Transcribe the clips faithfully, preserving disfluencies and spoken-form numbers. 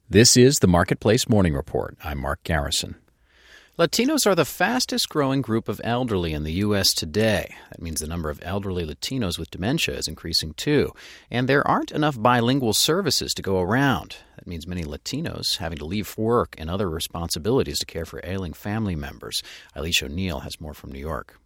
This is the Marketplace Morning Report. I'm Mark Garrison. Latinos are the fastest growing group of elderly in the U S today. That means the number of elderly Latinos with dementia is increasing too. And there aren't enough bilingual services to go around. That means many Latinos having to leave work and other responsibilities to care for ailing family members. Alicia O'Neill has more from New York.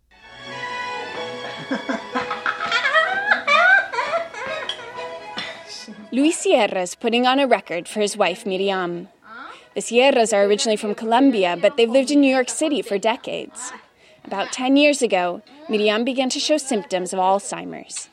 Luis Sierra is putting on a record for his wife, Miriam. The Sierras are originally from Colombia, but they've lived in New York City for decades. About ten years ago, Miriam began to show symptoms of Alzheimer's.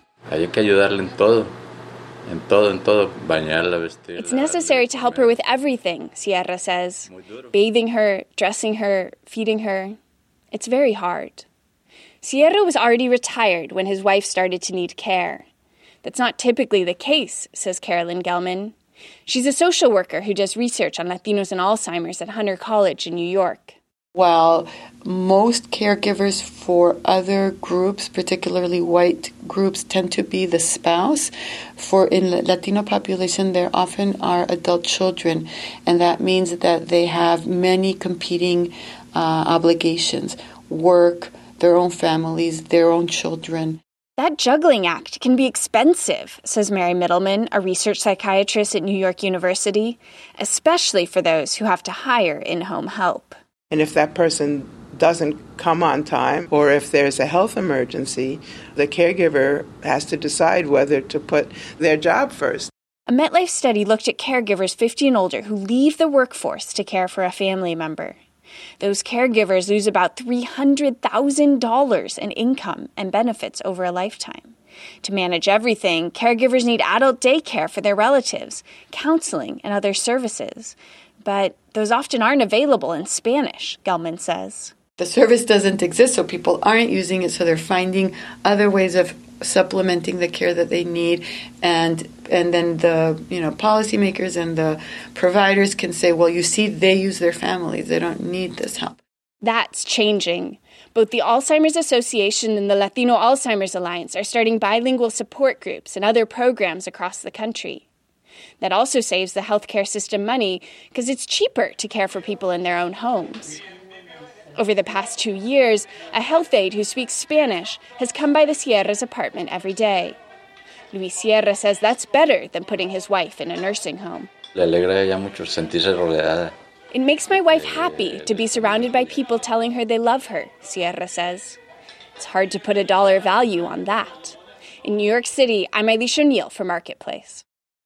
It's necessary to help her with everything, Sierra says. Bathing her, dressing her, feeding her. It's very hard. Sierra was already retired when his wife started to need care. That's not typically the case, says Carolyn Gelman. She's a social worker who does research on Latinos and Alzheimer's at Hunter College in New York. While most caregivers for other groups, particularly white groups, tend to be the spouse, for in the Latino population there often are adult children, and that means that they have many competing uh, obligations, work, their own families, their own children. That juggling act can be expensive, says Mary Middleman, a research psychiatrist at New York University, especially for those who have to hire in-home help. And if that person doesn't come on time, or if there's a health emergency, the caregiver has to decide whether to put their job first. A MetLife study looked at caregivers fifty and older who leave the workforce to care for a family member. Those caregivers lose about three hundred thousand dollars in income and benefits over a lifetime. To manage everything, caregivers need adult daycare for their relatives, counseling, and other services. But those often aren't available in Spanish, Gelman says. The service doesn't exist, so people aren't using it, so they're finding other ways of supplementing the care that they need, and and then the you know policymakers and the providers can say, well, you see, they use their families, they don't need this help. That's changing. Both the Alzheimer's Association and the Latino Alzheimer's Alliance are starting bilingual support groups and other programs across the country. That also saves the healthcare system money because it's cheaper to care for people in their own homes. Over the past two years, a health aide who speaks Spanish has come by the Sierra's apartment every day. Luis Sierra says that's better than putting his wife in a nursing home. It makes my wife happy to be surrounded by people telling her they love her, Sierra says. It's hard to put a dollar value on that. In New York City, I'm Alicia O'Neill for Marketplace.